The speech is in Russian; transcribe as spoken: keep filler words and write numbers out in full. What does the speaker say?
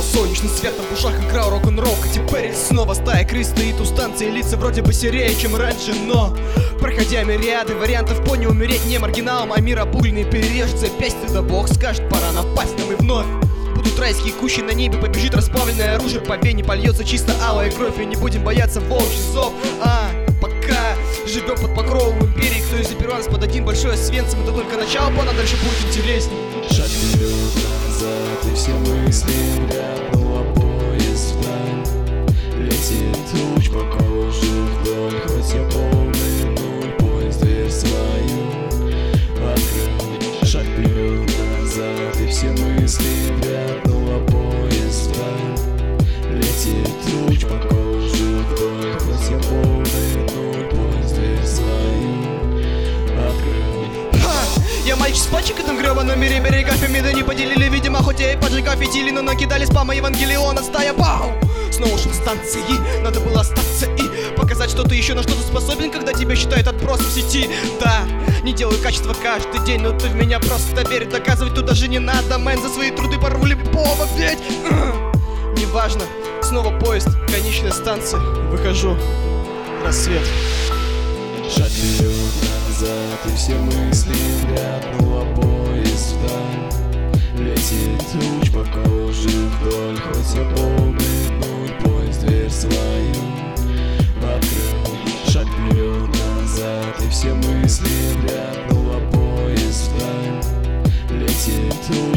солнечный свет, а в ушах играл рок-н-ролл. И теперь снова стая крыс стоит у станции, лица вроде бы серее, чем раньше, но проходя мириады вариантов, понял умереть не маргиналом, а мир обугленный перережет запястье, да бог скажет, пора напасть нам и вновь. Будут райские кущи на небе, побежит расплавленное оружие, по вене польется чисто алая кровь, и не будем бояться волчий зов. А, пока живем под покровом империи, кто из нас под один большой освенцем, это только начало плана, дальше будет интересней. Шаг вперед, назад, и все мысли ряднула поезд вдаль. Летит луч по коже вдоль, хоть я полный нуль, поезд дверь свою открыл. Шаг вперед, назад, и все мысли ряднула поезд вдаль. Летит луч по коже вдоль, хоть я полный нуль, поезд дверь свою открыл. Ха! Я мальчик с пальчиком грёбаном мире берега Фемида не поделили, видимо, хоть я и поджигав фитили, но накидали спама Евангелиона, стая пау! Снова ушел станции, надо было остаться и показать, что ты еще на что-то способен, когда тебя считают отбросом в сети. Да, не делаю качество каждый день, но ты в меня просто верь, доказывать тут даже не надо, мэн, за свои труды порву любого, ведь неважно, снова поезд, конечная станция, выхожу, рассвет. Шаг вперед, назад, и все мысли ряднула поезд вдаль. Летит луч по коже вдоль, хоть я полный нуль, поезд дверь свою открыл. Шаг вперед, назад, и все мысли ряднула поезд вдаль. Летит луч